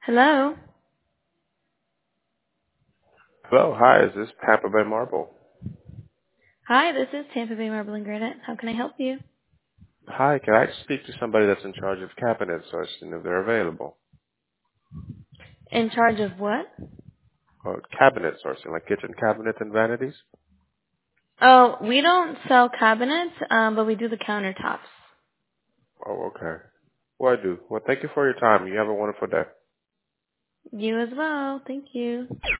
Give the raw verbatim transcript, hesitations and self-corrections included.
Hello. Hello, hi, is this Tampa Bay Marble? Hi, this is Tampa Bay Marble and Granite. How can I help you? Hi, can I speak to somebody that's in charge of cabinet sourcing if they're available? In charge of what? Or cabinet sourcing, like kitchen cabinets and vanities? Oh, we don't sell cabinets, um, but we do the countertops. Oh, okay. Well, I do. Well, thank you for your time. You have a wonderful day. You as well. Thank you.